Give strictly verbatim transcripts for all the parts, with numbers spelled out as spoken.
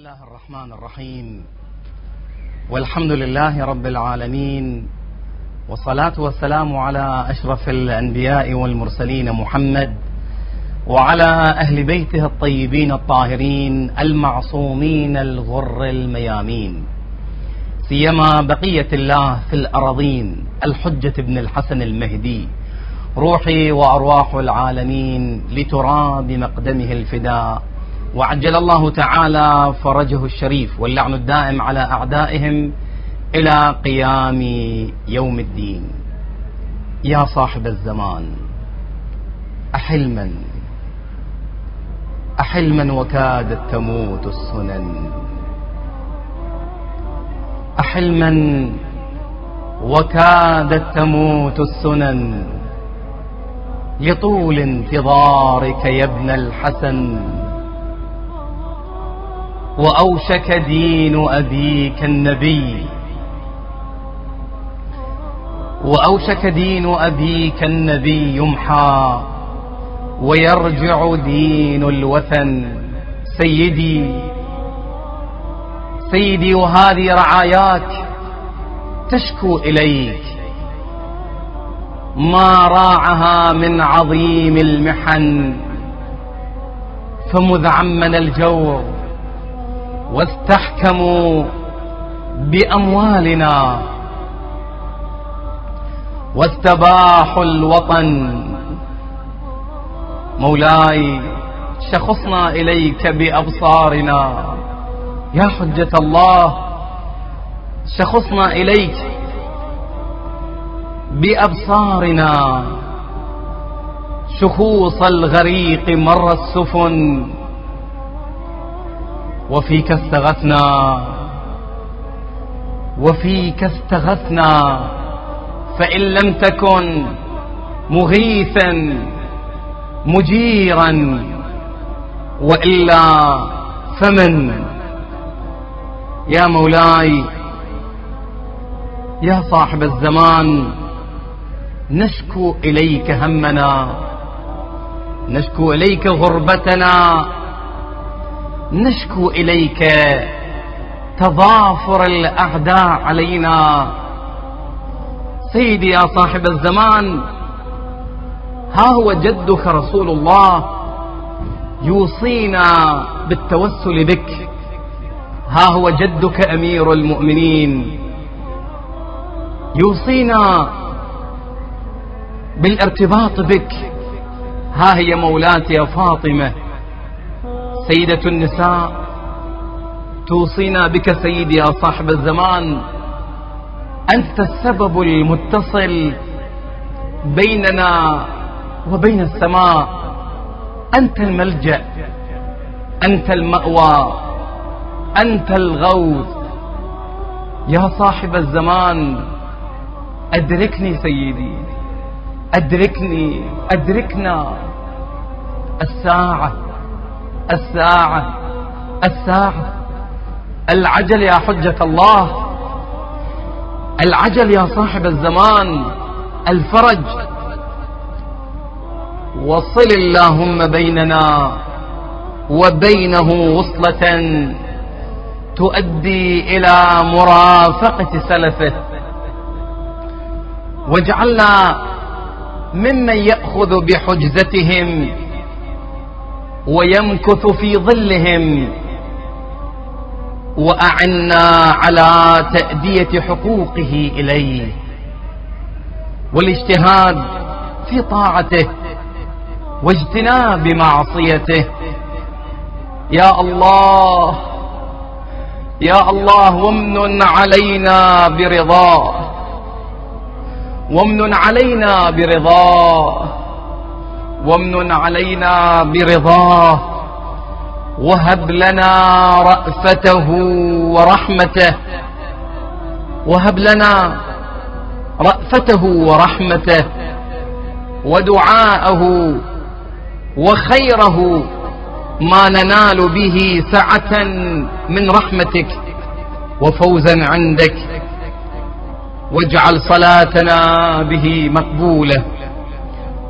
الله الرحمن الرحيم، والحمد لله رب العالمين، والصلاة والسلام على أشرف الأنبياء والمرسلين محمد وعلى أهل بيته الطيبين الطاهرين المعصومين الغر الميامين، سيما بقية الله في الأراضين الحجة ابن الحسن المهدي، روحي وأرواح العالمين لتراب مقدمه الفداء، وعجل الله تعالى فرجه الشريف، واللعن الدائم على أعدائهم إلى قيام يوم الدين. يا صاحب الزمان، أحلما أحلما وكادت تموت السنن، أحلما وكادت تموت السنن، لطول انتظارك يا ابن الحسن، وأوشك دين أبيك النبي وأوشك دين أبيك النبي يمحى، ويرجع دين الوثن. سيدي سيدي وهذه رعاياك تشكو إليك ما راعها من عظيم المحن، فمذ عمن الجور واستحكموا بأموالنا واستباحوا الوطن، مولاي شخصنا إليك بأبصارنا يا حجة الله، شخصنا إليك بأبصارنا شخوص الغريق مر السفن، وفيك استغثنا وفيك استغثنا، فإن لم تكن مغيثا مجيرا وإلا فمن. يا مولاي يا صاحب الزمان، نشكو إليك همنا، نشكو إليك غربتنا، نشكو إليك تضافر الأعداء علينا. سيدي يا صاحب الزمان، ها هو جدك رسول الله يوصينا بالتوسل بك، ها هو جدك أمير المؤمنين يوصينا بالارتباط بك، ها هي مولاتي فاطمة سيدة النساء توصينا بك. سيدي يا صاحب الزمان، أنت السبب المتصل بيننا وبين السماء، أنت الملجأ، أنت المأوى، أنت الغوث. يا صاحب الزمان أدركني سيدي، أدركني، أدركنا. الساعة الساعة الساعة، العجل يا حجة الله، العجل يا صاحب الزمان، الفرج. وصل اللهم بيننا وبينه وصلة تؤدي إلى مرافقة سلفه، واجعلنا ممن يأخذ بحجزتهم ويمكث في ظلهم، وأعنا على تأدية حقوقه إليه والاجتهاد في طاعته واجتناب معصيته. يا الله يا الله، وامنن علينا برضاه، وامنن علينا برضاه، وامنن علينا برضاه، وهب لنا رأفته ورحمته، وهب لنا رأفته ورحمته ودعاءه وخيره، ما ننال به سعة من رحمتك وفوزا عندك. واجعل صلاتنا به مقبولة،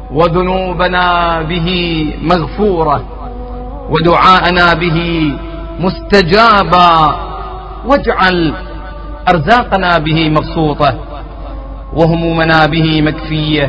وذنوبنا به مغفورة، ودعاءنا به مستجابا، واجعل أرزاقنا به مبسوطة، وهمومنا به مكفية،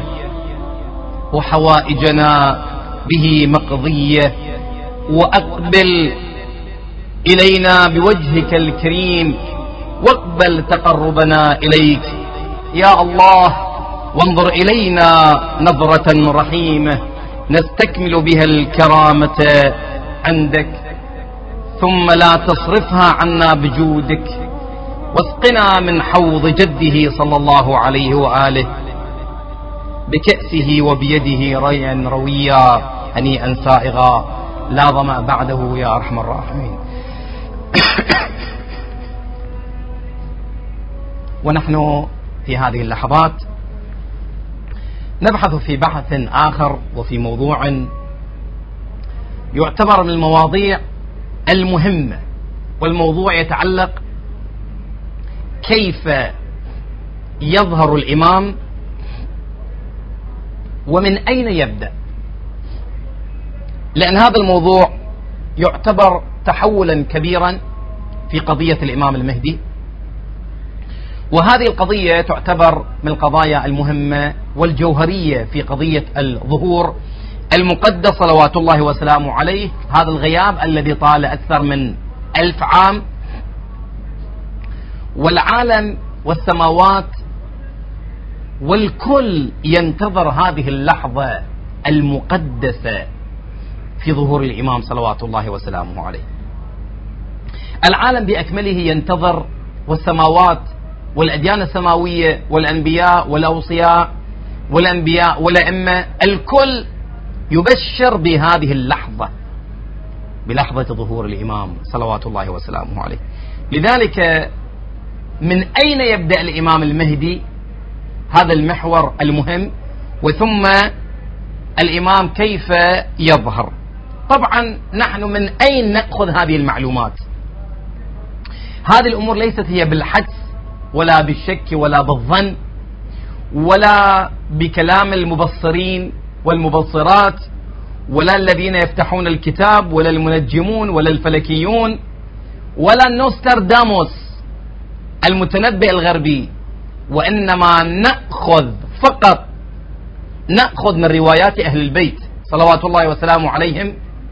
وحوائجنا به مقضية، وأقبل إلينا بوجهك الكريم، واقبل تقربنا إليك يا الله، وانظر إلينا نظرة رحيمة نستكمل بها الكرامة عندك، ثم لا تصرفها عنا بجودك، واسقنا من حوض جده صلى الله عليه وآله بكأسه وبيده ريا رويا هنيئا سائغا لا ظمأ بعده يا أرحم الراحمين. ونحن في هذه اللحظات نبحث في بحث آخر وفي موضوع يعتبر من المواضيع المهمة، والموضوع يتعلق كيف يظهر الإمام ومن أين يبدأ، لأن هذا الموضوع يعتبر تحولا كبيرا في قضية الإمام المهدي، وهذه القضية تعتبر من القضايا المهمة والجوهرية في قضية الظهور المقدس صلوات الله وسلامه عليه، هذا الغياب الذي طال أكثر من ألف عام، والعالم والسماوات والكل ينتظر هذه اللحظة المقدسة في ظهور الإمام صلوات الله وسلامه عليه. العالم بأكمله ينتظر، والسماوات والأديان السماوية والأنبياء والأوصياء والأنبياء والأئمة الكل يبشر بهذه اللحظة، بلحظة ظهور الإمام صلوات الله وسلامه عليه. لذلك من أين يبدأ الإمام المهدي؟ هذا المحور المهم، وثم الإمام كيف يظهر. طبعا نحن من أين نأخذ هذه المعلومات؟ هذه الأمور ليست هي بالحدس ولا بالشك ولا بالظن ولا بكلام المبصرين والمبصرات ولا الذين يفتحون الكتاب ولا المنجمون ولا الفلكيون ولا نوسترداموس المتنبئ الغربي، وإنما نأخذ فقط نأخذ من روايات أهل البيت صلوات الله وسلامه عليهم.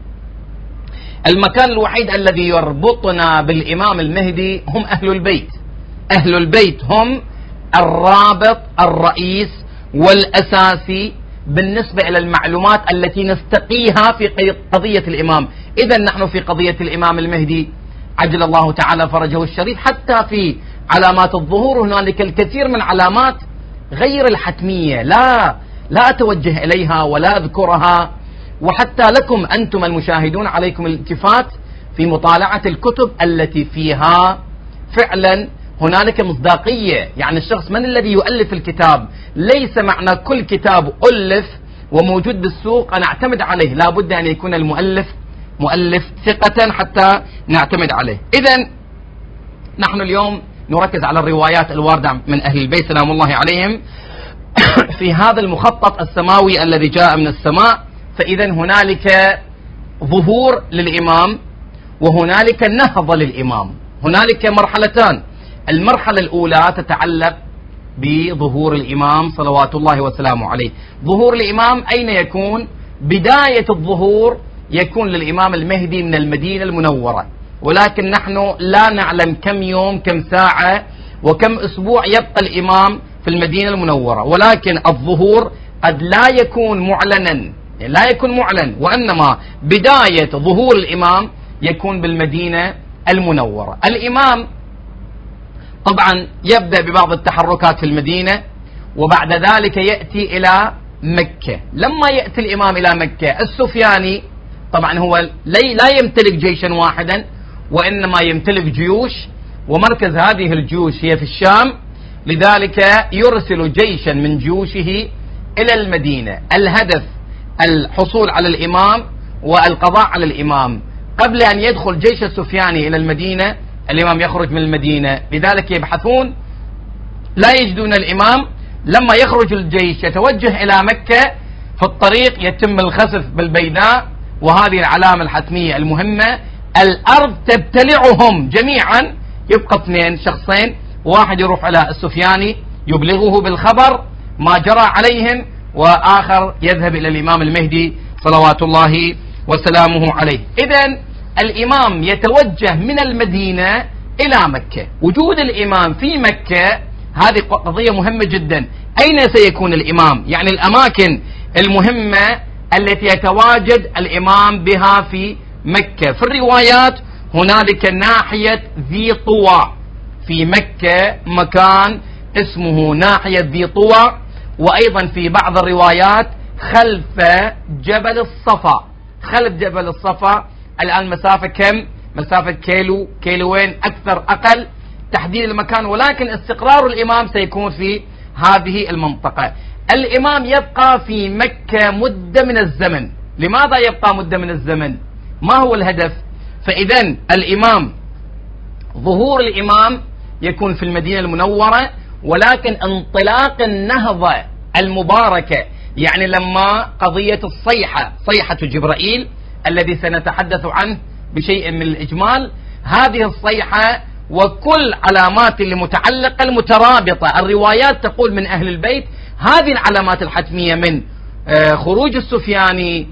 المكان الوحيد الذي يربطنا بالإمام المهدي هم أهل البيت. أهل البيت هم الرابط الرئيس والأساسي بالنسبة إلى المعلومات التي نستقيها في قضية الإمام. إذن نحن في قضية الإمام المهدي عجل الله تعالى فرجه الشريف، حتى في علامات الظهور هنالك الكثير من علامات غير الحتمية، لا لا أتوجه إليها ولا أذكرها، وحتى لكم أنتم المشاهدون عليكم الالتفات في مطالعة الكتب التي فيها فعلا هنالك مصداقية. يعني الشخص من الذي يؤلف الكتاب؟ ليس معنى كل كتاب ألف وموجود بالسوق أنا أعتمد عليه، لا بد أن يكون المؤلف مؤلف ثقة حتى نعتمد عليه. إذن نحن اليوم نركز على الروايات الواردة من أهل البيت سلام الله عليهم في هذا المخطط السماوي الذي جاء من السماء. فإذا هنالك ظهور للإمام وهنالك نهضة للإمام، هنالك مرحلتان. المرحلة الأولى تتعلق بظهور الإمام صلوات الله وسلامه عليه. ظهور الإمام أين يكون؟ بداية الظهور يكون للإمام المهدي من المدينة المنورة، ولكن نحن لا نعلم كم يوم كم ساعة وكم أسبوع يبقى الإمام في المدينة المنورة، ولكن الظهور قد لا يكون معلنا، لا يكون معلن، وإنما بداية ظهور الإمام يكون بالمدينة المنورة. الإمام طبعا يبدأ ببعض التحركات في المدينة، وبعد ذلك يأتي إلى مكة. لما يأتي الإمام إلى مكة، السفياني طبعا هو لا يمتلك جيشا واحدا، وإنما يمتلك جيوش، ومركز هذه الجيوش هي في الشام، لذلك يرسل جيشا من جيوشه إلى المدينة. الهدف الحصول على الإمام والقضاء على الإمام. قبل أن يدخل جيش السفياني إلى المدينة الإمام يخرج من المدينة، لذلك يبحثون لا يجدون الإمام. لما يخرج الجيش يتوجه إلى مكة، في الطريق يتم الخسف بالبيداء، وهذه العلامة الحتمية المهمة الأرض تبتلعهم جميعا، يبقى اثنين شخصين، واحد يروح على السفياني يبلغه بالخبر ما جرى عليهم، وآخر يذهب إلى الإمام المهدي صلوات الله وسلامه عليه. إذن الإمام يتوجه من المدينة إلى مكة. وجود الإمام في مكة هذه قضية مهمة جدا. أين سيكون الإمام؟ يعني الأماكن المهمة التي يتواجد الإمام بها في مكة. في الروايات هنالك ناحية ذي طوى في مكة، مكان اسمه ناحية ذي طوى، وأيضا في بعض الروايات خلف جبل الصفا. خلف جبل الصفا الآن مسافة كم؟ مسافة كيلو، كيلوين، أكثر أقل تحديد المكان، ولكن استقرار الإمام سيكون في هذه المنطقة. الإمام يبقى في مكة مدة من الزمن. لماذا يبقى مدة من الزمن؟ ما هو الهدف؟ فإذن الإمام ظهور الإمام يكون في المدينة المنورة، ولكن انطلاق النهضة المباركة، يعني لما قضية الصيحة، صيحة جبرائيل الذي سنتحدث عنه بشيء من الإجمال، هذه الصيحة وكل علامات المتعلقة المترابطة، الروايات تقول من أهل البيت هذه العلامات الحتمية من خروج السفياني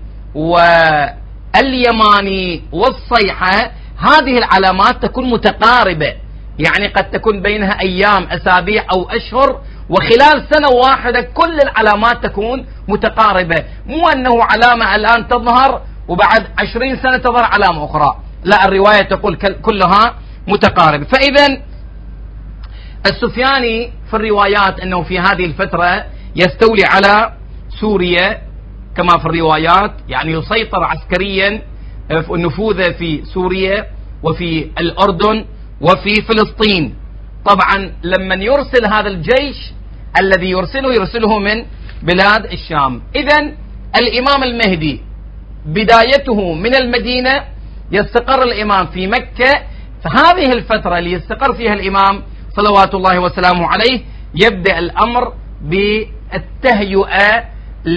واليماني والصيحة، هذه العلامات تكون متقاربة، يعني قد تكون بينها أيام، أسابيع أو أشهر، وخلال سنة واحدة كل العلامات تكون متقاربة. مو أنه علامة الآن تظهر وبعد عشرين سنة تظهر علامة أخرى، لا، الرواية تقول كلها متقاربة. فإذا السفياني في الروايات أنه في هذه الفترة يستولي على سوريا كما في الروايات، يعني يسيطر عسكريا نفوذه في سوريا وفي الأردن وفي فلسطين. طبعا لما يرسل هذا الجيش الذي يرسله يرسله من بلاد الشام. إذن الإمام المهدي بدايته من المدينة، يستقر الإمام في مكة. فهذه الفترة اللي يستقر فيها الإمام صلوات الله وسلامه عليه يبدأ الأمر بالتهيئة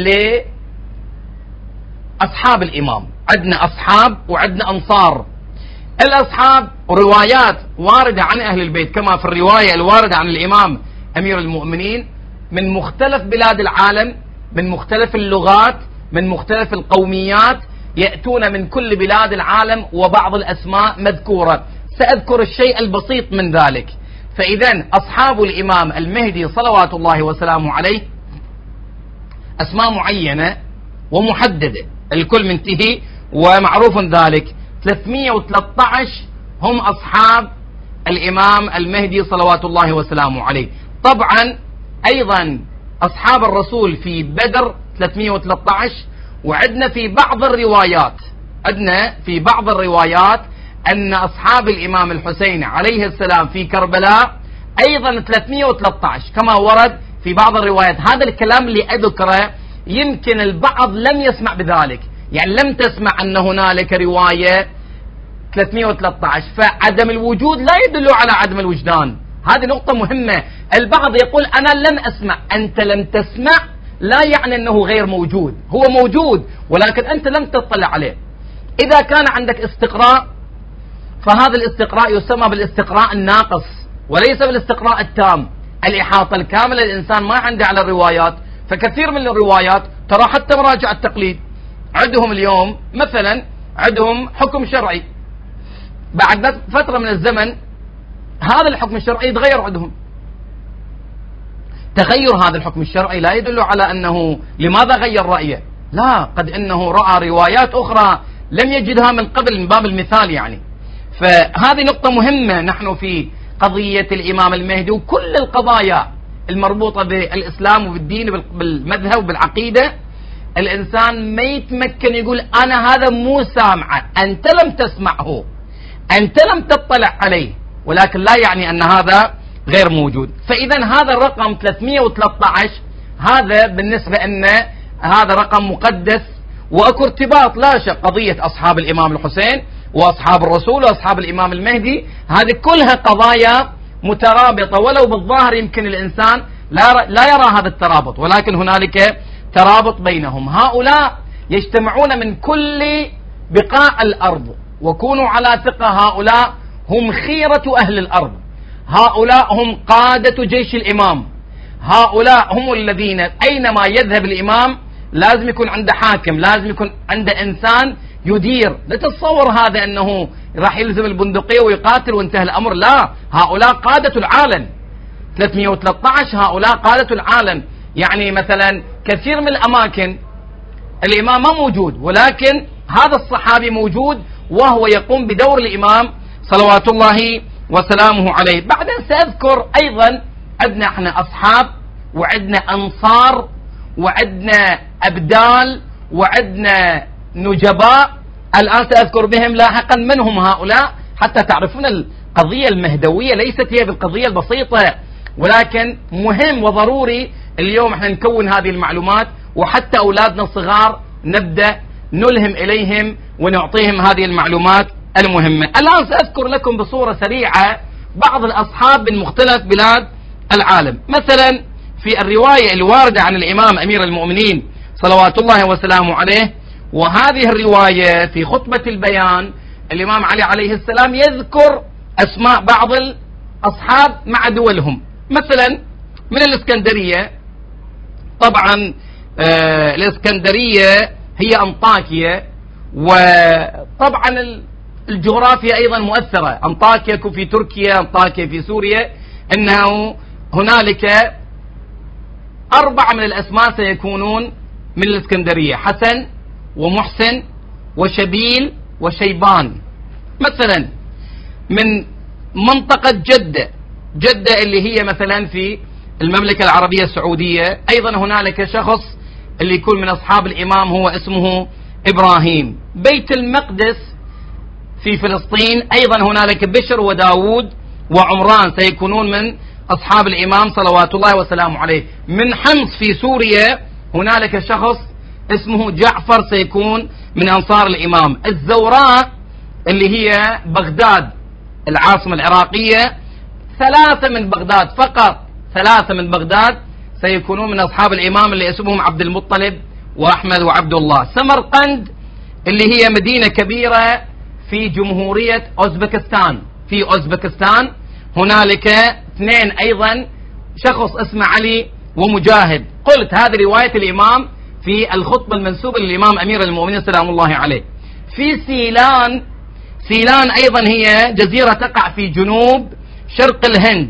لأصحاب الإمام. عندنا أصحاب وعندنا أنصار. الأصحاب روايات واردة عن أهل البيت كما في الرواية الواردة عن الإمام أمير المؤمنين من مختلف بلاد العالم، من مختلف اللغات، من مختلف القوميات، يأتون من كل بلاد العالم، وبعض الأسماء مذكورة. سأذكر الشيء البسيط من ذلك. فإذن أصحاب الإمام المهدي صلوات الله وسلامه عليه أسماء معينة ومحددة، الكل منتهي ومعروف ذلك. ثلاثمئة وثلاثة عشر هم أصحاب الإمام المهدي صلوات الله وسلامه عليه. طبعا أيضا أصحاب الرسول في بدر ثلاثمئة وثلاثة عشر، وعندنا في بعض الروايات عندنا في بعض الروايات أن أصحاب الإمام الحسين عليه السلام في كربلاء أيضا ثلاثمئة وثلاثة عشر كما ورد في بعض الروايات. هذا الكلام اللي أذكره يمكن البعض لم يسمع بذلك، يعني لم تسمع أن هنالك رواية ثلاثمئة وثلاثة عشر، فعدم الوجود لا يدل على عدم الوجدان. هذه نقطة مهمة. البعض يقول أنا لم أسمع. أنت لم تسمع لا يعني أنه غير موجود، هو موجود ولكن أنت لم تطلع عليه. إذا كان عندك استقراء فهذا الاستقراء يسمى بالاستقراء الناقص وليس بالاستقراء التام. الإحاطة الكاملة الإنسان ما عنده على الروايات. فكثير من الروايات ترى حتى مراجع التقليد عندهم اليوم مثلا عندهم حكم شرعي، بعد فترة من الزمن هذا الحكم الشرعي يتغير عندهم. تغير هذا الحكم الشرعي لا يدل على أنه لماذا غير رأيه، لا، قد أنه رأى روايات أخرى لم يجدها من قبل، من باب المثال يعني. فهذه نقطة مهمة. نحن في قضية الإمام المهدي وكل القضايا المربوطة بالإسلام وبالدين وبالمذهب وبالعقيدة، الإنسان ما يتمكن يقول أنا هذا مو سامعه. أنت لم تسمعه، أنت لم تطلع عليه، ولكن لا يعني أن هذا غير موجود. فإذا هذا الرقم ثلاثمئة وثلاثة عشر هذا بالنسبة أن هذا رقم مقدس، وأكو ارتباط لا شك. قضية أصحاب الإمام الحسين وأصحاب الرسول وأصحاب الإمام المهدي هذه كلها قضايا مترابطة، ولو بالظاهر يمكن الإنسان لا لا يرى هذا الترابط، ولكن هنالك ترابط بينهم. هؤلاء يجتمعون من كل بقاع الأرض وكونوا على ثقة، هؤلاء هم خيرة أهل الأرض، هؤلاء هم قادة جيش الإمام، هؤلاء هم الذين أينما يذهب الإمام لازم يكون عنده حاكم، لازم يكون عنده إنسان يدير. لا تتصور هذا أنه راح يلزم البندقية ويقاتل وانتهى الأمر، لا، هؤلاء قادة العالم. ثلاثمئة وثلاثة عشر هؤلاء قادة العالم. يعني مثلا كثير من الأماكن الإمام ما موجود، ولكن هذا الصحابي موجود وهو يقوم بدور الإمام صلوات الله وسلامه عليه. بعدين سأذكر أيضا عندنا احنا أصحاب، وعندنا أنصار، وعندنا أبدال، وعندنا نجباء. الآن سأذكر بهم لاحقا من هم هؤلاء حتى تعرفون القضية المهدوية ليست هي بالقضية البسيطة، ولكن مهم وضروري اليوم احنا نكون هذه المعلومات، وحتى أولادنا الصغار نبدأ نلهم إليهم ونعطيهم هذه المعلومات المهمة. الآن سأذكر لكم بصورة سريعة بعض الأصحاب من مختلف بلاد العالم. مثلا في الرواية الواردة عن الإمام أمير المؤمنين صلوات الله وسلامه عليه، وهذه الرواية في خطبة البيان الإمام علي عليه السلام يذكر أسماء بعض الأصحاب مع دولهم. مثلا من الإسكندرية، طبعا آه الإسكندرية هي أنطاكيا، وطبعا الجغرافيا أيضا مؤثرة، أنطاكيا في تركيا، أنطاكيا في سوريا، أنه هنالك أربعة من الأسماء سيكونون من الإسكندرية: حسن ومحسن وشبيل وشيبان. مثلا من منطقة جدة، جدة اللي هي مثلا في المملكة العربية السعودية، أيضا هنالك شخص اللي يكون من أصحاب الإمام هو اسمه إبراهيم. بيت المقدس في فلسطين أيضا هنالك بشر وداود وعمران سيكونون من أصحاب الإمام صلوات الله وسلامه عليه. من حمص في سوريا هنالك شخص اسمه جعفر سيكون من أنصار الإمام. الزوراء اللي هي بغداد العاصمة العراقية، ثلاثة من بغداد فقط، ثلاثة من بغداد سيكونون من أصحاب الإمام اللي اسمهم عبد المطلب وأحمد وعبد الله. سمرقند اللي هي مدينة كبيرة في جمهورية أوزبكستان، في أوزبكستان هنالك اثنين أيضا، شخص اسمه علي ومجاهد. قلت هذه رواية الإمام في الخطبة المنسوبة للإمام أمير المؤمنين سلام الله عليه. في سيلان، سيلان أيضا هي جزيرة تقع في جنوب شرق الهند.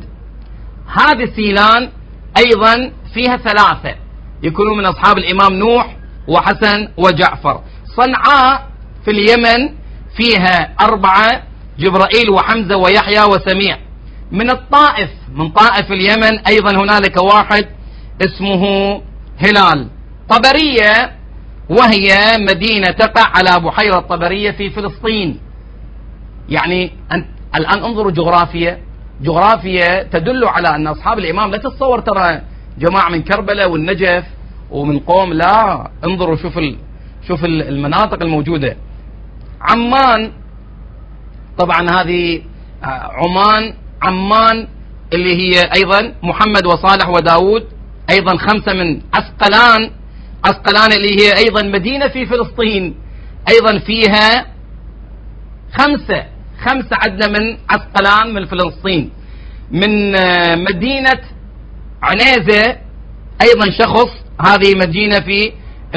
هذه سيلان أيضا فيها ثلاثة يكونون من أصحاب الإمام نوح وحسن وجعفر. صنعاء في اليمن فيها أربعة: جبرائيل وحمزة ويحيى وسميع. من الطائف، من طائف اليمن أيضا هنالك واحد اسمه هلال. طبرية وهي مدينة تقع على بحيرة طبرية في فلسطين. يعني أنت الآن انظروا جغرافيا، جغرافيا تدل على أن أصحاب الإمام، لا تتصور ترى جماعة من كربلاء والنجف ومن قوم، لا، انظروا شوف ال... شوف المناطق الموجودة. عمان طبعا هذه عمان، عمان اللي هي أيضا محمد وصالح وداود، أيضا خمسة من عسقلان. عسقلان اللي هي أيضا مدينة في فلسطين، أيضا فيها خمسة خمسة عدنا من عسقلان من فلسطين. من مدينة عنيزة أيضا شخص، هذه مدينة في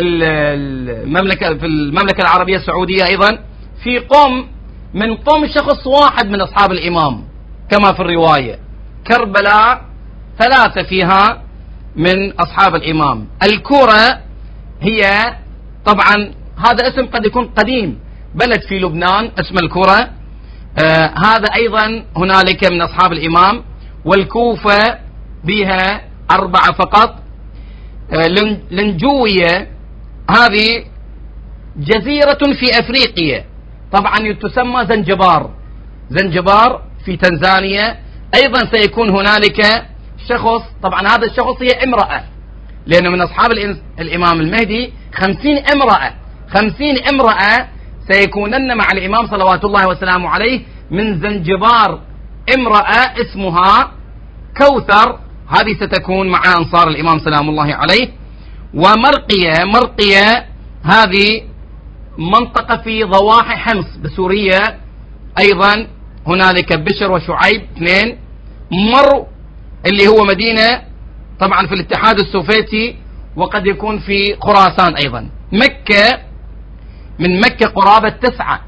المملكة في المملكة العربية السعودية. أيضا في قم، من قم شخص واحد من أصحاب الإمام كما في الرواية. كربلاء ثلاثة فيها من أصحاب الإمام. الكورة هي طبعا هذا اسم قد يكون قديم، بلد في لبنان اسم الكورة، آه هذا أيضا هنالك من أصحاب الإمام. والكوفة بها أربعة فقط. آه لنجوية هذه جزيرة في أفريقيا، طبعا تسمى زنجبار، زنجبار في تنزانيا. أيضا سيكون هنالك شخص، طبعا هذا الشخص هي امرأة، لأنه من أصحاب الإمام المهدي خمسين امرأة، خمسين امرأة سيكونن مع الإمام صلوات الله وسلامه عليه. من زنجبار امرأة اسمها كوثر، هذه ستكون مع أنصار الإمام سلام الله عليه. ومرقية، مرقية هذه منطقة في ضواحي حمص بسوريا أيضا، هنالك بشر وشعيب اثنين. مر اللي هو مدينة طبعا في الاتحاد السوفيتي، وقد يكون في خراسان أيضا. مكة، من مكة قرابة تسعة.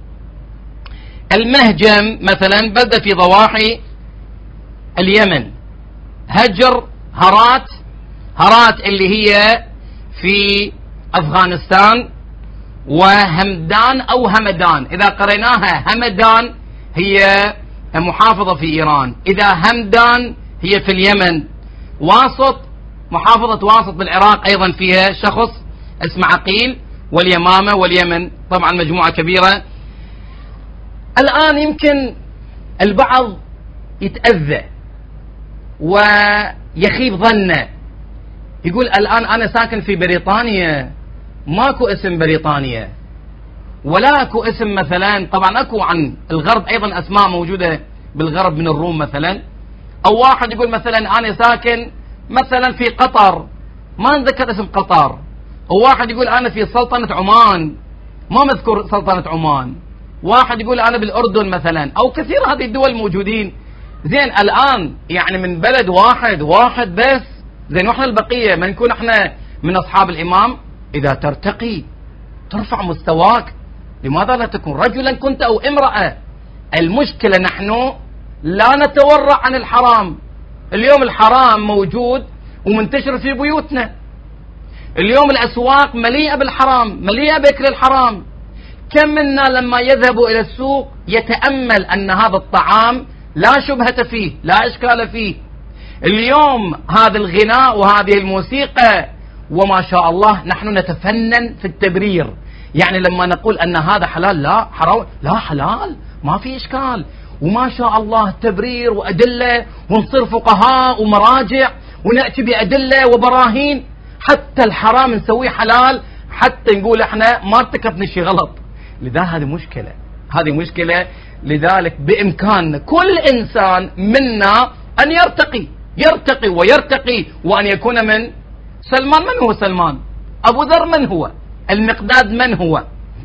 المهجم مثلا بلدة في ضواحي اليمن. هجر، هرات، هرات اللي هي في أفغانستان. وهمدان أو همدان، إذا قريناها همدان هي محافظة في إيران، إذا همدان هي في اليمن. واسط، محافظة واسط بالعراق أيضا فيها شخص اسمه عقيل، واليمامة واليمن طبعا مجموعة كبيرة. الآن يمكن البعض يتأذى ويخيب ظنه، يقول الآن أنا ساكن في بريطانيا، ماكو اسم بريطانيا ولا اكو اسم مثلا، طبعا اكو عن الغرب ايضا اسماء موجودة بالغرب من الروم مثلا. او واحد يقول مثلا انا ساكن مثلا في قطر، ما نذكر اسم قطر. او واحد يقول انا في سلطنة عمان، ما مذكر سلطنة عمان. واحد يقول انا بالاردن مثلا، او كثير هذه الدول موجودين. زين الان يعني من بلد واحد واحد بس، زين واحنا البقية ما نكون احنا من اصحاب الامام؟ إذا ترتقي ترفع مستواك، لماذا لا تكون رجلا كنت أو امرأة؟ المشكلة نحن لا نتورع عن الحرام. اليوم الحرام موجود ومنتشر في بيوتنا. اليوم الأسواق مليئة بالحرام، مليئة بأكل الحرام. كم منا لما يذهب إلى السوق يتأمل أن هذا الطعام لا شبهة فيه، لا إشكال فيه. اليوم هذا الغناء وهذه الموسيقى وما شاء الله نحن نتفنن في التبرير. يعني لما نقول أن هذا حلال، لا حرام، لا حلال، ما في إشكال، وما شاء الله تبرير وأدلة، ونصير فقهاء ومراجع ونأتي بأدلة وبراهين. حتى الحرام نسويه حلال حتى نقول احنا ما ارتكبنا شيء غلط. لذا هذه مشكلة، هذه مشكلة. لذلك بإمكان كل إنسان منا أن يرتقي يرتقي ويرتقي، وأن يكون من سلمان. من هو سلمان؟ أبو ذر من هو؟ المقداد من هو؟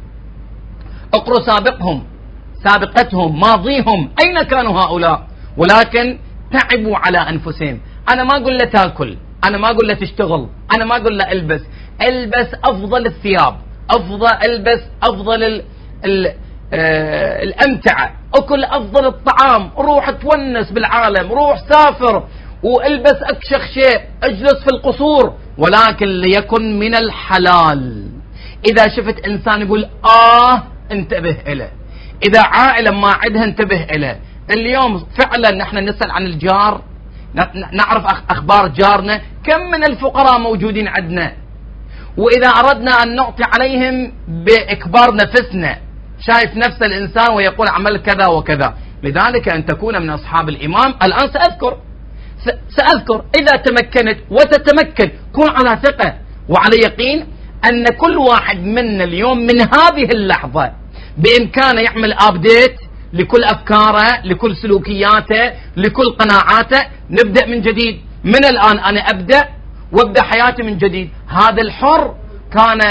اقروا سابقهم، سابقتهم، ماضيهم، أين كانوا هؤلاء؟ ولكن تعبوا على أنفسهم. أنا ما أقول له تاكل، أنا ما أقول له تشتغل، أنا ما أقول له البس، البس أفضل الثياب، أفضل البس أفضل ال ال آه الأمتعة، أكل أفضل الطعام، روح تونس بالعالم، روح سافر والبس أكشخ شيء، اجلس في القصور، ولكن ليكن من الحلال. إذا شفت إنسان يقول آه انتبه إليه، إذا عائلة ما عندها انتبه إليه. اليوم فعلا نحن نسأل عن الجار، نعرف أخبار جارنا، كم من الفقراء موجودين عندنا، وإذا أردنا أن نعطي عليهم بإكبار نفسنا، شايف نفس الإنسان ويقول عمل كذا وكذا. لذلك أن تكون من أصحاب الإمام. الآن سأذكر سأذكر إذا تمكنت وتتمكن، كن على ثقة وعلى يقين أن كل واحد منا اليوم من هذه اللحظة بإمكانه يعمل أبديت لكل أفكاره، لكل سلوكياته، لكل قناعاته. نبدأ من جديد، من الآن أنا أبدأ وابدأ حياتي من جديد. هذا الحر كان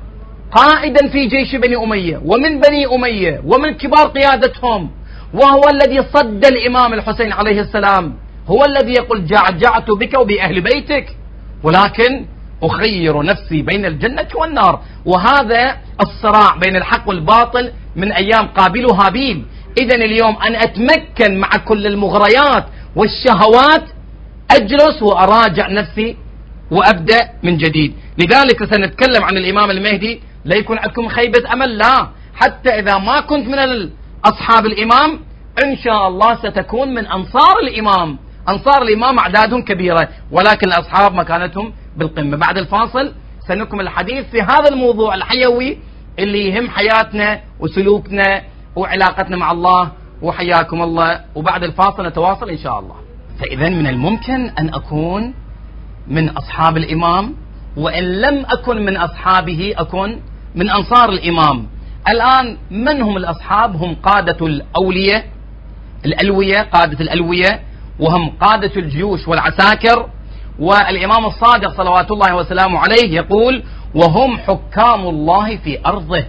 قائدا في جيش بني أمية ومن بني أمية ومن كبار قيادتهم، وهو الذي صد الإمام الحسين عليه السلام، هو الذي يقول جعجعت بك وبأهل بيتك، ولكن أخير نفسي بين الجنة والنار. وهذا الصراع بين الحق والباطل من أيام قابيل وهابيل. إذن اليوم أن أتمكن مع كل المغريات والشهوات، أجلس وأراجع نفسي وأبدأ من جديد. لذلك سنتكلم عن الإمام المهدي، لا يكون عندكم خيبة أمل، لا. حتى إذا ما كنت من أصحاب الإمام إن شاء الله ستكون من أنصار الإمام. أنصار الإمام أعدادهم كبيرة، ولكن الأصحاب مكانتهم بالقمة. بعد الفاصل سنكمل الحديث في هذا الموضوع الحيوي اللي يهم حياتنا وسلوكنا وعلاقتنا مع الله. وحياكم الله، وبعد الفاصل نتواصل إن شاء الله. فإذا من الممكن أن أكون من أصحاب الإمام، وإن لم أكن من أصحابه أكون من أنصار الإمام. الآن من هم الأصحاب؟ هم قادة الأولية، الألوية، قادة الألوية، وهم قادة الجيوش والعساكر. والإمام الصادق صلوات الله وسلامه عليه يقول: وهم حكام الله في أرضه.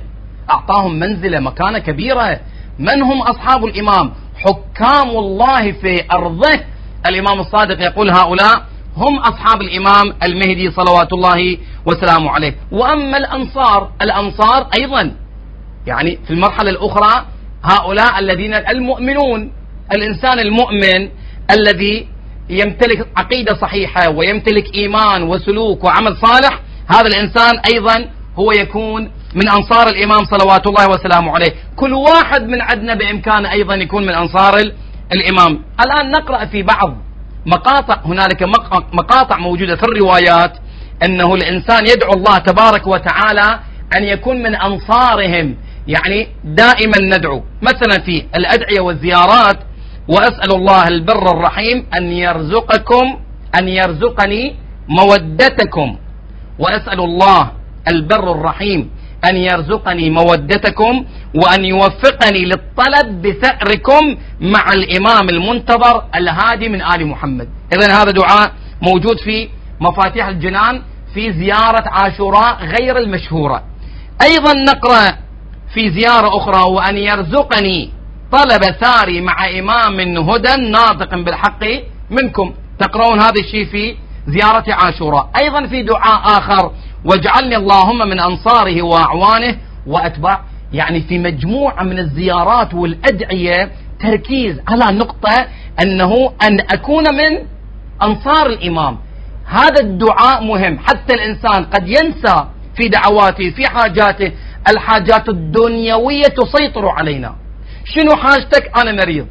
أعطاهم منزلة مكانة كبيرة. من هم أصحاب الإمام؟ حكام الله في أرضه. الإمام الصادق يقول هؤلاء هم أصحاب الإمام المهدي صلوات الله وسلامه عليه. وأما الأنصار، الأنصار أيضا يعني في المرحلة الأخرى هؤلاء الذين المؤمنون، الإنسان المؤمن الذي يمتلك عقيدة صحيحة ويمتلك إيمان وسلوك وعمل صالح، هذا الإنسان أيضا هو يكون من أنصار الإمام صلوات الله وسلامه عليه. كل واحد من عندنا بإمكانه أيضا يكون من أنصار الإمام. الآن نقرأ في بعض مقاطع، هنالك مقاطع موجودة في الروايات أنه الإنسان يدعو الله تبارك وتعالى أن يكون من أنصارهم، يعني دائما ندعو مثلا في الأدعية والزيارات: وأسأل الله البر الرحيم أن يرزقكم أن يرزقني مودتكم، وأسأل الله البر الرحيم أن يرزقني مودتكم وأن يوفقني للطلب بثأركم مع الإمام المنتظر الهادي من آل محمد. إذن هذا دعاء موجود في مفاتيح الجنان في زيارة عاشوراء غير المشهورة. أيضا نقرأ في زيارة أخرى: وأن يرزقني طلب ثاري مع إمام هدى ناطق بالحق منكم. تقرؤون هذا الشيء في زيارة عاشوراء. أيضا في دعاء آخر: واجعلني اللهم من أنصاره وأعوانه وأتباع. يعني في مجموعة من الزيارات والأدعية تركيز على نقطة أنه أن أكون من أنصار الإمام. هذا الدعاء مهم، حتى الإنسان قد ينسى في دعواته في حاجاته. الحاجات الدنيوية تسيطر علينا. شنو حاجتك؟ أنا مريض،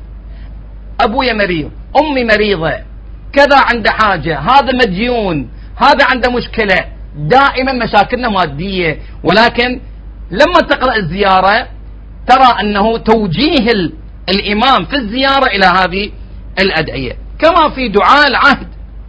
أبويا مريض، أمي مريضة، كذا عنده حاجة، هذا مديون، هذا عنده مشكلة. دائما مشاكلنا مادية. ولكن لما تقرأ الزيارة ترى أنه توجيه الإمام في الزيارة إلى هذه الأدعية. كما في دعاء العهد،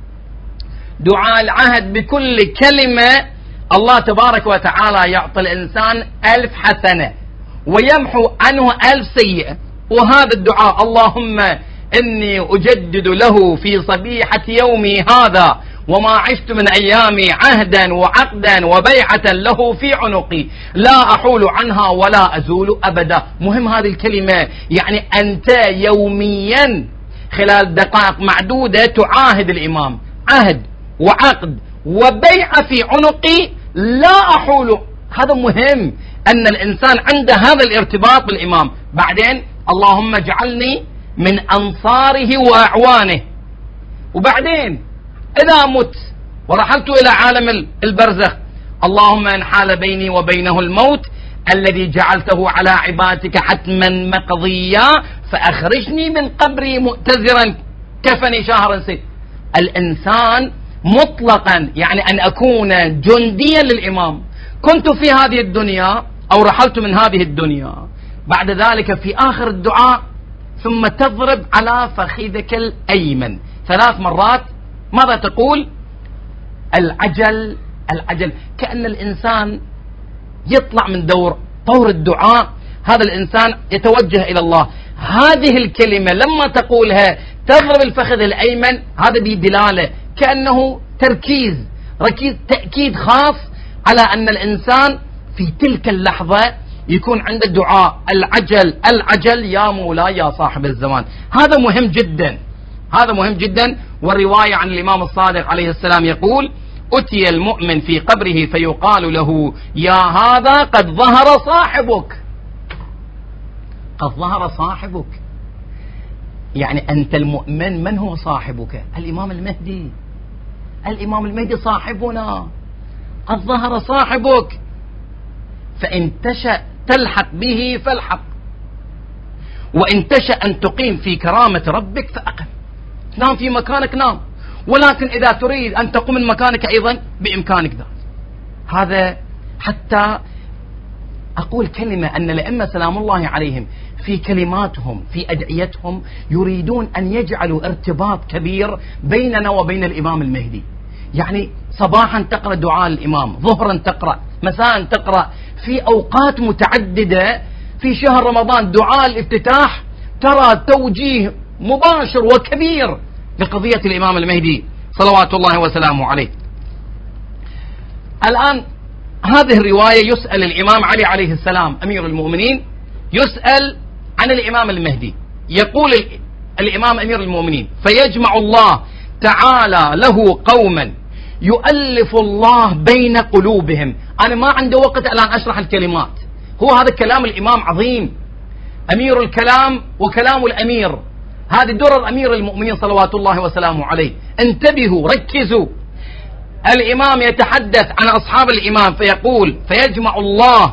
دعاء العهد بكل كلمة الله تبارك وتعالى يعطي الإنسان ألف حسنة ويمحو عنه ألف سيئة. وهذا الدعاء: اللهم إني أجدد له في صبيحة يومي هذا وما عشت من أيامي عهدا وعقدا وبيعة له في عنقي لا أحول عنها ولا أزول أبدا. مهم هذه الكلمة، يعني أنت يوميا خلال دقائق معدودة تعاهد الإمام عهد وعقد وبيعة في عنقي لا أحول. هذا مهم أن الإنسان عنده هذا الارتباط بالإمام. بعدين: اللهم اجعلني من أنصاره وأعوانه. وبعدين إذا مت ورحلت إلى عالم البرزخ: اللهم إن حال بيني وبينه الموت الذي جعلته على عبادك حتما مقضيا فأخرجني من قبري مؤتزرا كفني شهرا ست. الإنسان مطلقا يعني أن أكون جنديا للإمام. كنت في هذه الدنيا أو رحلت من هذه الدنيا. بعد ذلك في آخر الدعاء: ثم تضرب على فخذك الأيمن ثلاث مرات. ماذا تقول؟ العجل العجل. كأن الإنسان يطلع من دور طور الدعاء، هذا الإنسان يتوجه إلى الله. هذه الكلمة لما تقولها تضرب الفخذ الأيمن، هذا بدلالة كأنه تركيز ركيز تأكيد خاص على أن الإنسان في تلك اللحظة يكون عند الدعاء العجل العجل يا مولاي يا صاحب الزمان. هذا مهم جدا، هذا مهم جدا. والرواية عن الإمام الصادق عليه السلام يقول: أتي المؤمن في قبره فيقال له: يا هذا قد ظهر صاحبك. قد ظهر صاحبك يعني أنت المؤمن. من هو صاحبك؟ الإمام المهدي. الإمام المهدي صاحبنا. قد ظهر صاحبك، فإن تشأ تلحق به فالحق، وإن تشأ أن تقيم في كرامة ربك فأقم. نام في مكانك نام، ولكن إذا تريد أن تقوم من مكانك أيضا بإمكانك ذلك. هذا حتى أقول كلمة أن الأئمة سلام الله عليهم في كلماتهم في أدعيتهم يريدون أن يجعلوا ارتباط كبير بيننا وبين الإمام المهدي. يعني صباحا تقرأ دعاء الإمام، ظهرا تقرأ، مساء تقرأ، في أوقات متعددة في شهر رمضان دعاء الافتتاح ترى توجيه مباشر وكبير لقضية الإمام المهدي صلوات الله وسلامه عليه. الآن هذه الرواية يسأل الإمام علي عليه السلام أمير المؤمنين، يسأل عن الإمام المهدي، يقول الإمام أمير المؤمنين: فيجمع الله تعالى له قوما يؤلف الله بين قلوبهم. أنا ما عندي وقت الآن أشرح الكلمات، هو هذا كلام الإمام عظيم، أمير الكلام وكلام الأمير، هذه درر أمير المؤمنين صلوات الله وسلامه عليه. انتبهوا ركزوا. الإمام يتحدث عن أصحاب الإمام فيقول: فيجمع الله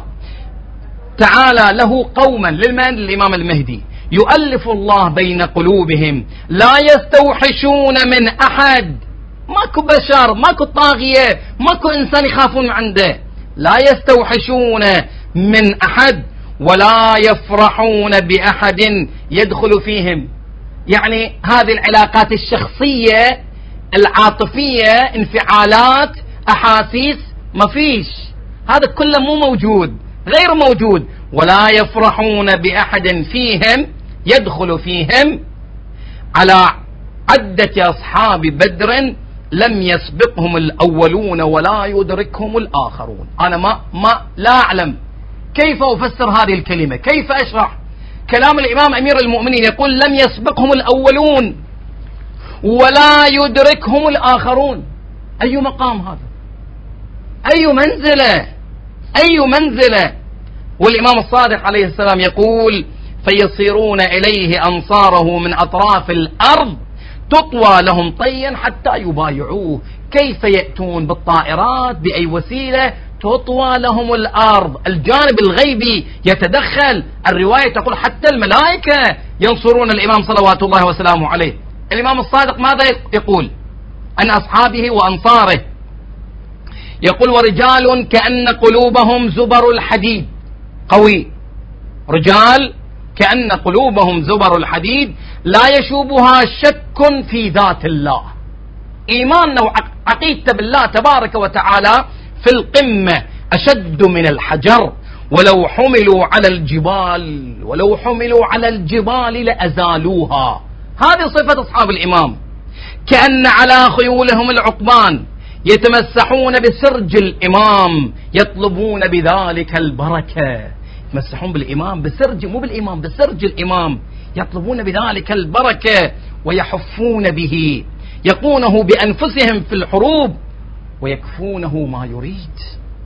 تعالى له قوما، للمن؟ للإمام المهدي، يؤلف الله بين قلوبهم لا يستوحشون من أحد. ماكو بشر، ماكو طاغية، ماكو إنسان يخافون عنده. لا يستوحشون من أحد ولا يفرحون بأحد يدخل فيهم. يعني هذه العلاقات الشخصية العاطفية، انفعالات، أحاسيس، ما فيش، هذا كله مو موجود، غير موجود. ولا يفرحون بأحد فيهم يدخل فيهم. على عدة أصحاب بدر لم يسبقهم الأولون ولا يدركهم الآخرون. أنا ما ما لا أعلم كيف أفسر هذه الكلمة، كيف أشرح كلام الإمام أمير المؤمنين يقول لم يسبقهم الأولون ولا يدركهم الآخرون. أي مقام هذا؟ أي منزلة؟ أي منزلة؟ والإمام الصادق عليه السلام يقول: فيصيرون إليه أنصاره من أطراف الأرض تطوى لهم طيا حتى يبايعوه. كيف يأتون؟ بالطائرات، بأي وسيلة، تطوى لهم الأرض. الجانب الغيبي يتدخل. الرواية تقول حتى الملائكة ينصرون الإمام صلوات الله وسلامه عليه. الإمام الصادق ماذا يقول عن أصحابه وأنصاره؟ يقول: ورجال كأن قلوبهم زبر الحديد. قوي، رجال كأن قلوبهم زبر الحديد لا يشوبها شك في ذات الله. إيماننا وعقيدة بالله تبارك وتعالى في القمة، أشد من الحجر، ولو حملوا على الجبال ولو حملوا على الجبال لأزالوها. هذه صفة أصحاب الإمام. كأن على خيولهم العقبان يتمسحون بسرج الإمام يطلبون بذلك البركة. يتمسحون بالإمام بسرج، مو بالإمام، بسرج الإمام، يطلبون بذلك البركة ويحفون به، يقونه بأنفسهم في الحروب ويكفونه ما يريد.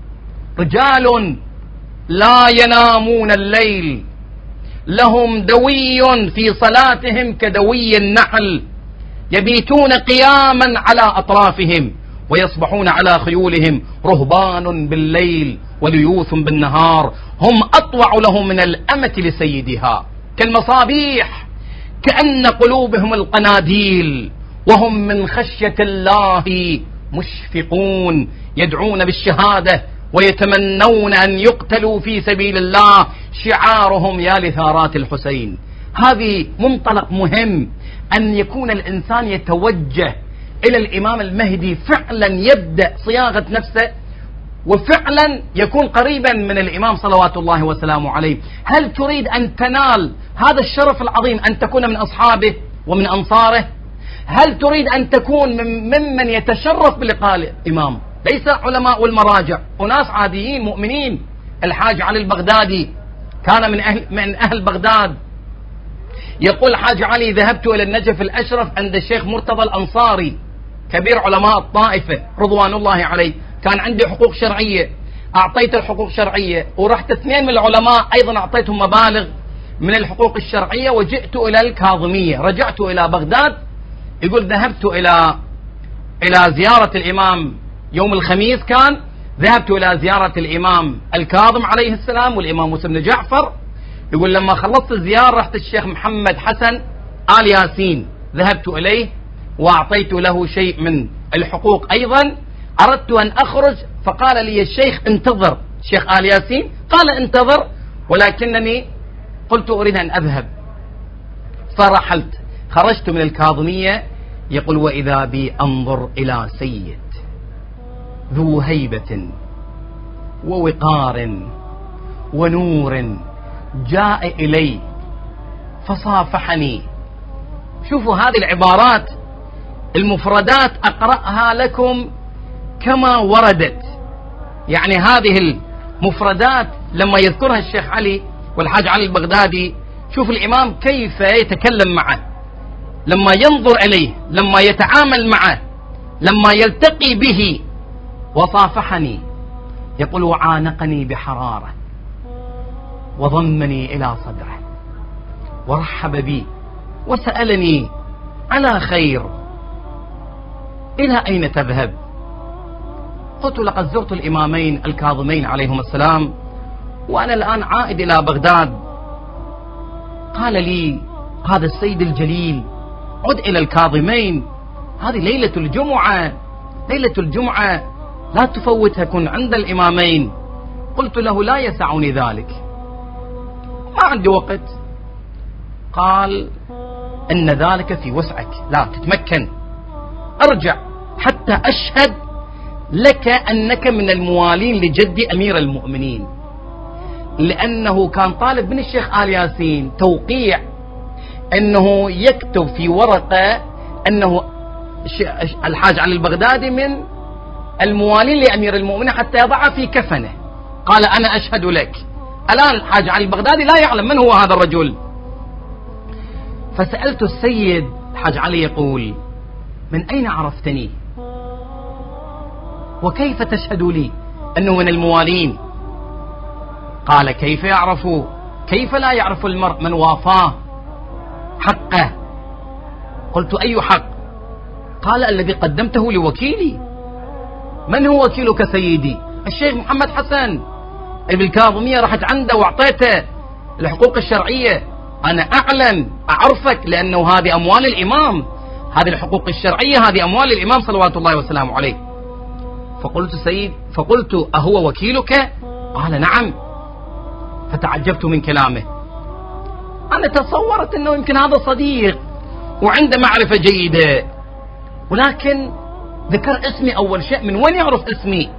رجال لا ينامون الليل، لهم دوي في صلاتهم كدوي النحل، يبيتون قياما على أطرافهم ويصبحون على خيولهم، رهبان بالليل وليوث بالنهار، هم أطوع لهم من الأمة لسيدها، كالمصابيح، كأن قلوبهم القناديل، وهم من خشية الله مشفقون، يدعون بالشهادة ويتمنون أن يقتلوا في سبيل الله، شعارهم يا لثارات الحسين. هذه منطلق مهم، أن يكون الإنسان يتوجه إلى الإمام المهدي، فعلا يبدأ صياغة نفسه وفعلا يكون قريبا من الإمام صلوات الله وسلامه عليه. هل تريد أن تنال هذا الشرف العظيم، أن تكون من أصحابه ومن أنصاره؟ هل تريد أن تكون من ممن يتشرف بلقاء الإمام؟ ليس علماء والمراجع، وناس عاديين مؤمنين. الحاج علي البغدادي كان من أهل, من أهل بغداد. يقول حاج علي: ذهبت إلى النجف الأشرف عند الشيخ مرتضى الأنصاري كبير علماء الطائفة رضوان الله عليه، كان عندي حقوق شرعية، أعطيت الحقوق شرعية، ورحت اثنين من العلماء أيضا أعطيتهم مبالغ من الحقوق الشرعية، وجئت إلى الكاظمية، رجعت إلى بغداد. يقول: ذهبت إلى إلى زيارة الإمام يوم الخميس، كان ذهبت إلى زيارة الإمام الكاظم عليه السلام والإمام موسى بن جعفر. يقول: لما خلصت الزيارة رحت الشيخ محمد حسن آل ياسين، ذهبت إليه وأعطيت له شيء من الحقوق أيضا. أردت أن أخرج فقال لي الشيخ: انتظر. الشيخ آل ياسين قال: انتظر، ولكنني قلت أريد أن أذهب، فرحلت، خرجت من الكاظمية. يقول: وإذا بي أنظر إلى سيد ذو هيبة ووقار ونور جاء إلي فصافحني. شوفوا هذه العبارات، المفردات أقرأها لكم كما وردت. يعني هذه المفردات لما يذكرها الشيخ علي والحاج علي البغدادي، شوف الإمام كيف يتكلم معه، لما ينظر إليه، لما يتعامل معه، لما يلتقي به. وصافحني، يقول وعانقني بحرارة، وضمني إلى صدره، ورحب بي، وسألني على خير، إلى أين تذهب؟ قلت لقد زرت الإمامين الكاظمين عليهم السلام، وأنا الآن عائد إلى بغداد. قال لي هذا السيد الجليل عد إلى الكاظمين، هذه ليلة الجمعة، ليلة الجمعة لا تفوتها، كن عند الإمامين. قلت له لا يسعني ذلك، ما عندي وقت. قال إن ذلك في وسعك، لا تتمكن، أرجع حتى أشهد لك أنك من الموالين لجدي أمير المؤمنين، لأنه كان طالب من الشيخ آل ياسين توقيع أنه يكتب في ورقة أنه الحاج علي البغدادي من الموالين لأمير المؤمنين حتى يضعها في كفنه. قال أنا أشهد لك. الآن الحاج علي البغدادي لا يعلم من هو هذا الرجل. فسألت السيد الحاج علي، يقول من أين عرفتني؟ وكيف تشهد لي أنه من الموالين؟ قال كيف يعرف، كيف لا يعرف المرء من وافاه حقه؟ قلت أي حق؟ قال الذي قدمته لوكيلي. من هو وكيلك سيدي؟ الشيخ محمد حسن ابن الكاظمية، رحت عنده واعطيته الحقوق الشرعية. أنا أعلم أعرفك لأنه هذه أموال الإمام، هذه الحقوق الشرعية، هذه أموال الإمام صلوات الله وسلامه عليه. فقلت سيد فقلت أهو وكيلك؟ قال نعم. فتعجبت من كلامه. أنا تصورت أنه يمكن هذا صديق وعنده معرفة جيدة، ولكن ذكر اسمي أول شيء، من وين يعرف اسمي؟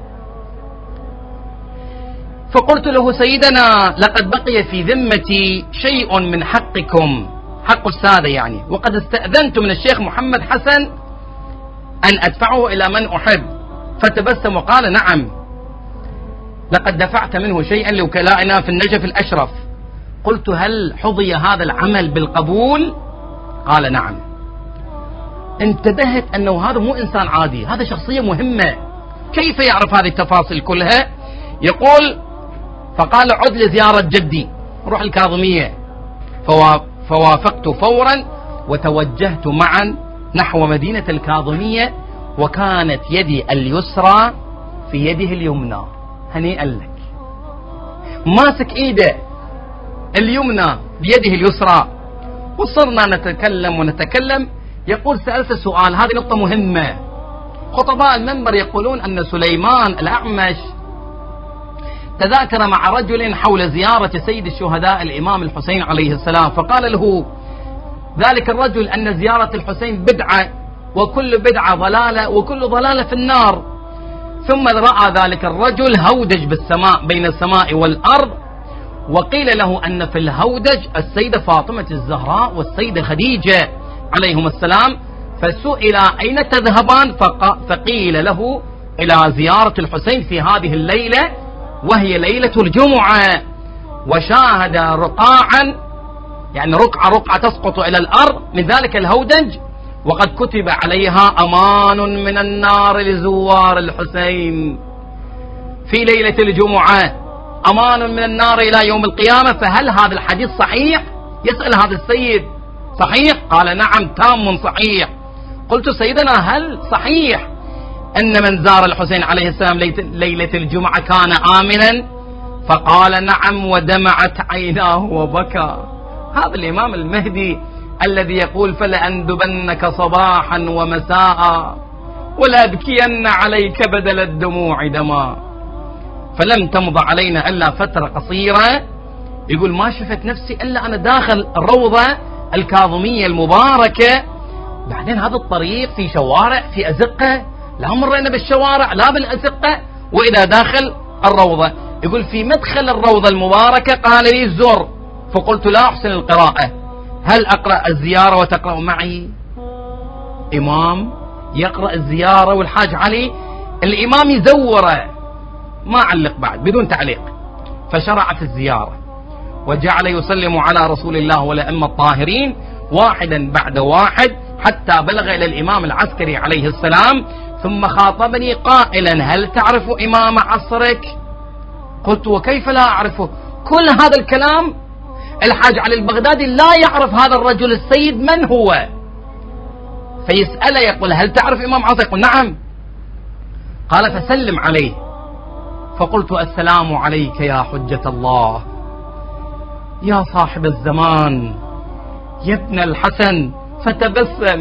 فقلت له سيدنا لقد بقي في ذمتي شيء من حقكم، حق السادة يعني، وقد استأذنت من الشيخ محمد حسن أن أدفعه إلى من أحب. فتبسم وقال نعم، لقد دفعت منه شيئا لوكلائنا في النجف الأشرف. قلت هل حظي هذا العمل بالقبول؟ قال نعم. انتبهت أنه هذا مو إنسان عادي، هذا شخصية مهمة. كيف يعرف هذه التفاصيل كلها؟ يقول فقال عد لزيارة جدي، روح الكاظمية. فوافقت فورا وتوجهت معا نحو مدينة الكاظمية، وكانت يدي اليسرى في يده اليمنى. هنيئا لك، ماسك ايده اليمنى بيده اليسرى. وصرنا نتكلم ونتكلم. يقول سألت سؤال، هذه نقطة مهمة. خطباء المنبر يقولون أن سليمان الأعمش تذاكر مع رجل حول زيارة سيد الشهداء الإمام الحسين عليه السلام، فقال له ذلك الرجل أن زيارة الحسين بدعة، وكل بدعة ضلالة، وكل ضلالة في النار. ثم رأى ذلك الرجل هودج بالسماء بين السماء والأرض، وقيل له أن في الهودج السيدة فاطمة الزهراء والسيدة خديجة عليهم السلام. فسئل أين تذهبان؟ فقيل له إلى زيارة الحسين في هذه الليلة، وهي ليلة الجمعة. وشاهد رقاعا، يعني رقعة رقعة تسقط إلى الأرض من ذلك الهودج، وقد كتب عليها أمان من النار لزوار الحسين في ليلة الجمعة، أمان من النار إلى يوم القيامة. فهل هذا الحديث صحيح؟ يسأل هذا السيد. صحيح؟ قال نعم تام صحيح. قلت سيدنا هل صحيح أن من زار الحسين عليه السلام ليلة الجمعة كان آمنا؟ فقال نعم، ودمعت عيناه وبكى. هذا الإمام المهدي الذي يقول فلأندبنك صباحا ومساء ولا أبكين عليك بدل الدموع دما. فلم تمض علينا إلا فترة قصيرة، يقول ما شفت نفسي إلا أنا داخل الروضة الكاظمية المباركة. بعدين هذا الطريق في شوارع، في أزقة، لا مرينا بالشوارع لا بالأزقة، وإذا داخل الروضة. يقول في مدخل الروضة المباركة قال لي زر، فقلت لا أحسن القراءة، هل أقرأ الزيارة وتقرأ معي؟ إمام يقرأ الزيارة والحاج علي الإمام يزوره، ما علق بعد بدون تعليق. فشرع في الزيارة وجعل يسلم على رسول الله والأئمة الطاهرين واحدا بعد واحد حتى بلغ إلى الإمام العسكري عليه السلام، ثم خاطبني قائلا: هل تعرف إمام عصرك؟ قلت: وكيف لا أعرفه؟ كل هذا الكلام الحاج علي البغدادي لا يعرف هذا الرجل السيد من هو، فيسأله يقول: هل تعرف إمام عصرك؟ يقول: نعم. قال: فسلم عليه. فقلت: السلام عليك يا حجة الله، يا صاحب الزمان، يا ابن الحسن. فتبسم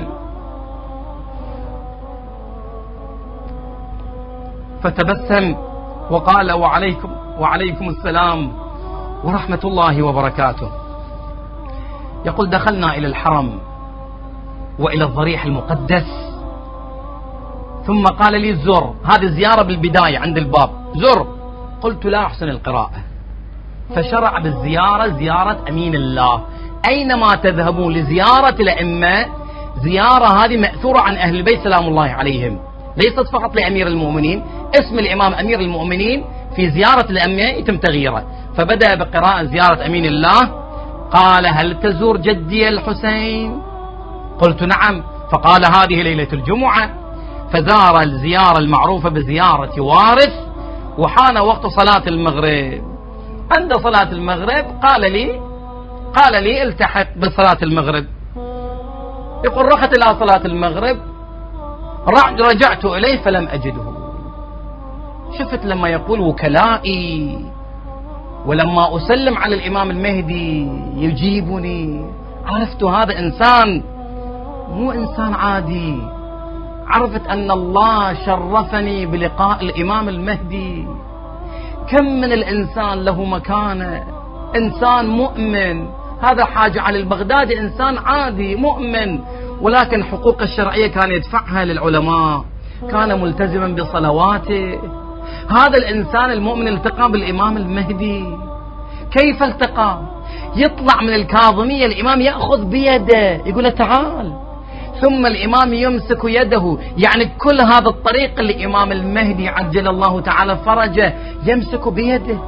فتبسم وقال: وعليكم وعليكم السلام ورحمة الله وبركاته. يقول: دخلنا إلى الحرم وإلى الضريح المقدس، ثم قال لي: زر. هذه الزيارة بالبداية عند الباب، زر. قلت: لا أحسن القراءة. فشرع بالزيارة، زيارة أمين الله. أينما تذهبون لزيارة الأئمة، زيارة هذه مأثورة عن أهل البيت سلام الله عليهم، ليست فقط لأمير المؤمنين. اسم الإمام أمير المؤمنين في زيارة الأئمة يتم تغييره. فبدأ بقراءة زيارة أمين الله. قال: هل تزور جدي الحسين؟ قلت: نعم. فقال: هذه ليلة الجمعة. فزار الزيارة المعروفة بزيارة وارث. وحان وقت صلاة المغرب. عند صلاة المغرب قال لي قال لي التحق بصلاة المغرب. يقول: رحت إلى صلاة المغرب، رجعت إليه فلم أجده. شفت لما يقول وكلائي، ولما أسلم على الإمام المهدي يجيبني، عرفت هذا إنسان مو إنسان عادي. عرفت أن الله شرفني بلقاء الإمام المهدي. كم من الإنسان له مكانة، إنسان مؤمن. هذا حاج علي البغدادي إنسان عادي مؤمن، ولكن حقوق الشرعية كان يدفعها للعلماء، كان ملتزما بصلواته. هذا الإنسان المؤمن التقى بالإمام المهدي. كيف التقى؟ يطلع من الكاظمية، الإمام يأخذ بيده يقول له تعال، ثم الإمام يمسك يده. يعني كل هذا الطريق الإمام المهدي عجل الله تعالى فرجه يمسك بيده.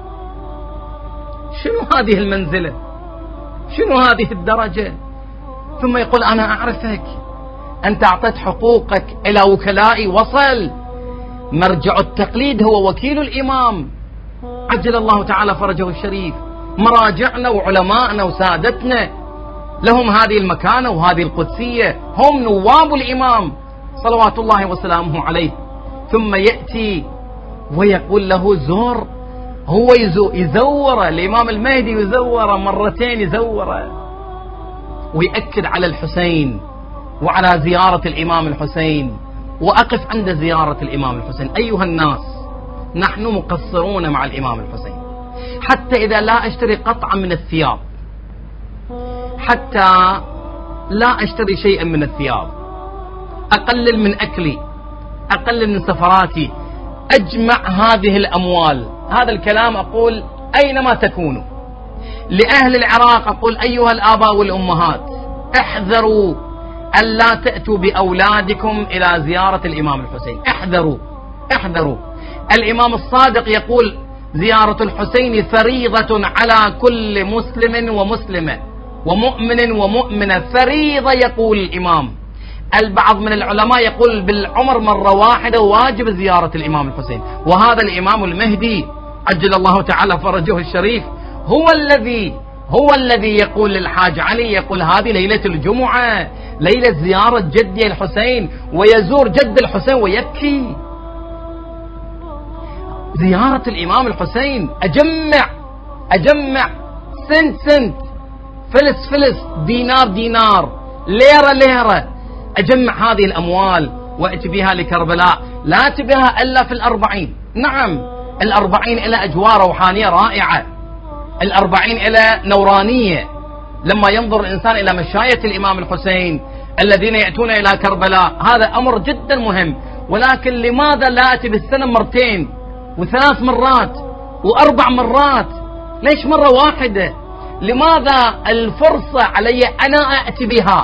شنو هذه المنزلة؟ شنو هذه الدرجة؟ ثم يقول: أنا أعرفك، أنت أعطيت حقوقك إلى وكلائي، وصل. مرجع التقليد هو وكيل الإمام عجل الله تعالى فرجه الشريف. مراجعنا وعلماءنا وسادتنا لهم هذه المكانة وهذه القدسية، هم نواب الإمام صلوات الله وسلامه عليه. ثم يأتي ويقول له: زور. هو يزور الإمام المهدي، يزور مرتين، يزور ويأكد على الحسين وعلى زيارة الإمام الحسين. وأقف عند زيارة الإمام الحسين. أيها الناس، نحن مقصرون مع الإمام الحسين، حتى إذا لا أشتري قطعة من الثياب، حتى لا أشتري شيئا من الثياب، أقلل من أكلي، أقلل من سفراتي، أجمع هذه الأموال. هذا الكلام أقول أينما تكونوا. لأهل العراق أقول: أيها الآباء والأمهات، احذروا ألا تأتوا بأولادكم إلى زيارة الإمام الحسين. احذروا احذروا. الإمام الصادق يقول: زيارة الحسين فريضة على كل مسلم ومسلمة ومؤمن ومؤمنة، فريضة يقول الإمام. البعض من العلماء يقول بالعمر مرة واحدة واجب زيارة الإمام الحسين. وهذا الإمام المهدي عجل الله تعالى فرجه الشريف هو الذي هو الذي يقول للحاج علي، يقول: هذه ليلة الجمعة، ليلة زيارة جدي الحسين، ويزور جد الحسين ويبكي. زيارة الإمام الحسين أجمع أجمع سنت سنت، فلس فلس، دينار دينار، ليرة ليرة، أجمع هذه الأموال وأتي بها لكربلاء. لا أتي بها إلا في الأربعين. نعم، الأربعين إلى أجواء روحانية رائعة، الأربعين إلى نورانية. لما ينظر الإنسان إلى مشاية الإمام الحسين الذين يأتون إلى كربلاء، هذا أمر جدا مهم. ولكن لماذا لا أتي بالسنة مرتين وثلاث مرات وأربع مرات؟ ليش مرة واحدة؟ لماذا الفرصة علي أنا أأتي بها؟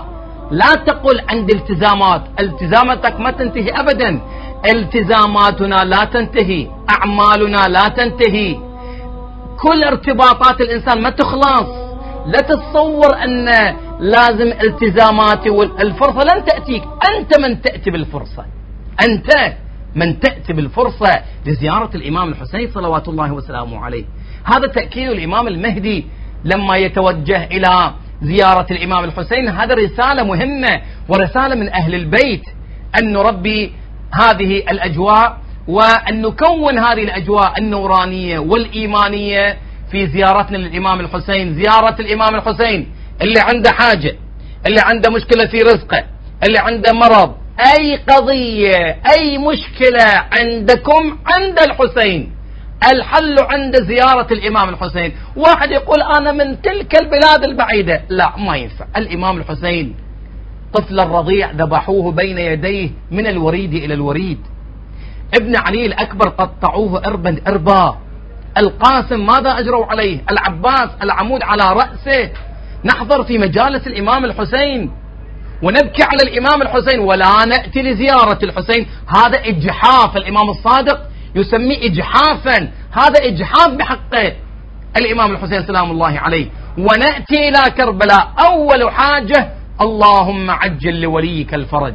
لا تقل عندي التزامات، التزاماتك ما تنتهي أبدا، التزاماتنا لا تنتهي، أعمالنا لا تنتهي، كل ارتباطات الإنسان ما تخلص. لا تتصور أن لازم التزاماتي والفرصة لن تأتيك، أنت من تأتي بالفرصة، أنت من تأتي بالفرصة لزيارة الإمام الحسين صلوات الله وسلامه عليه. هذا تأكيد الإمام المهدي لما يتوجه إلى زيارة الإمام الحسين، هذا رسالة مهمة ورسالة من أهل البيت أن نربي هذه الأجواء وأن نكون هذه الأجواء النورانية والإيمانية في زيارتنا للإمام الحسين. زيارة الإمام الحسين، اللي عنده حاجة، اللي عنده مشكلة في رزقه، اللي عنده مرض، أي قضية أي مشكلة عندكم عند الحسين، الحل عند زيارة الإمام الحسين. واحد يقول أنا من تلك البلاد البعيدة، لا ما ينفع. الإمام الحسين طفل الرضيع ذبحوه بين يديه من الوريد إلى الوريد، ابن علي الأكبر قطعوه إربا إربا، القاسم ماذا أجروا عليه، العباس العمود على رأسه. نحضر في مجالس الإمام الحسين ونبكي على الإمام الحسين ولا نأتي لزيارة الحسين، هذا إجحاف. الإمام الصادق يسميه إجحافا، هذا إجحاف بحقه الإمام الحسين سلام الله عليه. ونأتي إلى كربلاء، أول حاجة اللهم عجل لوليك الفرج.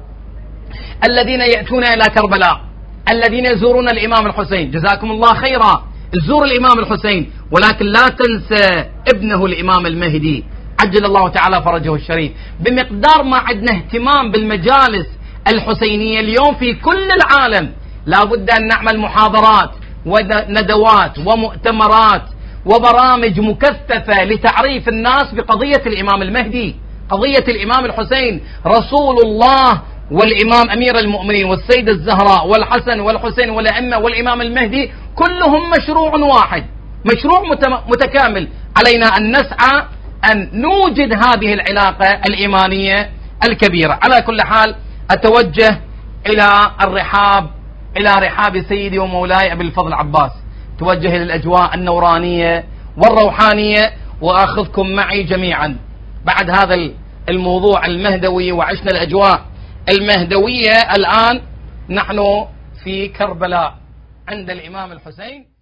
الذين يأتون إلى كربلاء، الذين يزورون الإمام الحسين، جزاكم الله خيرا، زور الإمام الحسين، ولكن لا تنسى ابنه الإمام المهدي عجل الله تعالى فرجه الشريف. بمقدار ما عندنا اهتمام بالمجالس الحسينية اليوم في كل العالم، لا بد أن نعمل محاضرات وندوات ومؤتمرات وبرامج مكثفة لتعريف الناس بقضية الإمام المهدي، قضية الإمام الحسين رسول الله والإمام أمير المؤمنين والسيدة الزهراء والحسن والحسين والأئمة والإمام المهدي، كلهم مشروع واحد، مشروع متكامل. علينا أن نسعى أن نوجد هذه العلاقة الإيمانية الكبيرة. على كل حال أتوجه إلى الرحاب، إلى رحاب سيدي ومولاي أبي الفضل عباس، توجه إلى الأجواء النورانية والروحانية، وأخذكم معي جميعا بعد هذا الموضوع المهدوي وعشنا الأجواء المهدوية. الآن نحن في كربلاء عند الإمام الحسين.